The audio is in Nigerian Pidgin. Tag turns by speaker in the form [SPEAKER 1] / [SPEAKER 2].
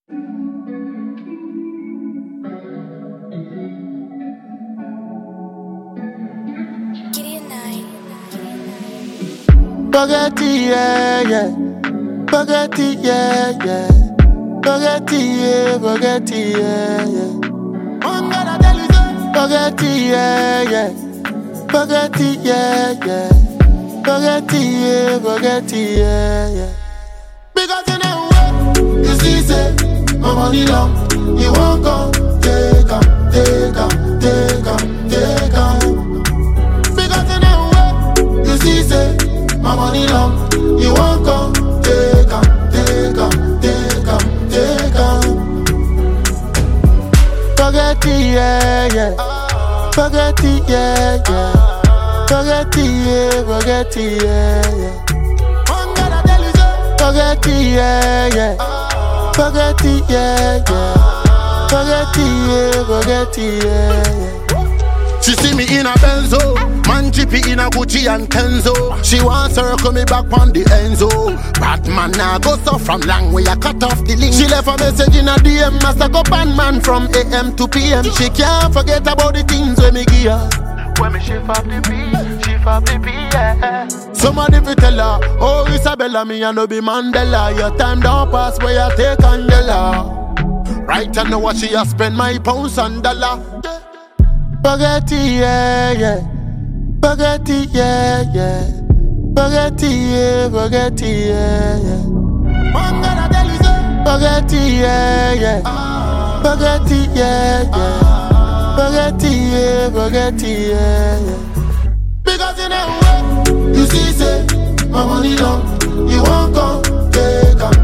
[SPEAKER 1] Spaghetti, yeah, yeah. Spaghetti, yeah, yeah. Spaghetti, yeah, spaghetti, yeah, yeah. I'm gonna tell you so. Spaghetti, yeah, yeah. Spaghetti, yeah, yeah. Spaghetti, yeah, spaghetti, yeah, yeah. Because you know what? You see, say, my money long. You won't go, take on, take on, take on, take on. Because you know what? You see, say, my money long. You won't go, take on, take on, take on, take on. Spaghetti, yeah, yeah. Spaghetti, yeah, yeah. Spaghetti, yeah, spaghetti, yeah, yeah. I'm gonna tell you so. Spaghetti, yeah, yeah. Spaghetti, yeah, yeah. Spaghetti, yeah, spaghetti, yeah, yeah. She see me in a Benzo, man jippy in a Gucci and Kenzo. She wants circle me back on the Enzo. Batman now go so from long way I cut off the link. She left a message in a DM, master go pan man from AM to PM. She can't forget about the things when me give her. When me shift up the beat, shift up the beat, yeah. Somebody fi tell her, oh Isabella, me and no be Mandela. Your time don't pass where you take Angela. Right I know what she a spend my pounds and dollar. Spaghetti, yeah, yeah. Spaghetti, yeah, yeah. Spaghetti, yeah, spaghetti, yeah, yeah. I'm gonna tell you so. Spaghetti, yeah, yeah. Spaghetti, yeah, yeah. Spaghetti, yeah, spaghetti, yeah, yeah. Because you know what? You see, say, my money long. You won't go, take on.